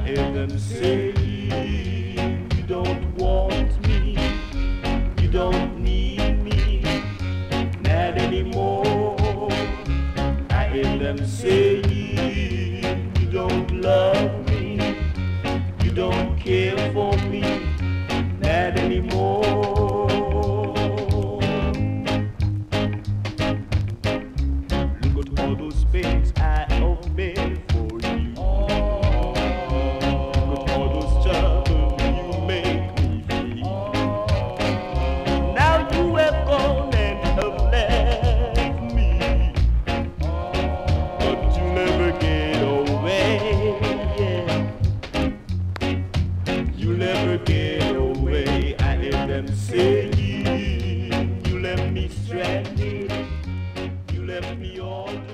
hear them saying, you don't want me, you don't need me, not anymore. I hear them saying, you don't love me, you don't care for me, not anymore. Look at all those things I have made for you. Look at all those troubles you make me feel. Now you have gone and have left me, but you never get away. Yeah. You never get away. I hear them saying, you left me stranded, you left me all alone.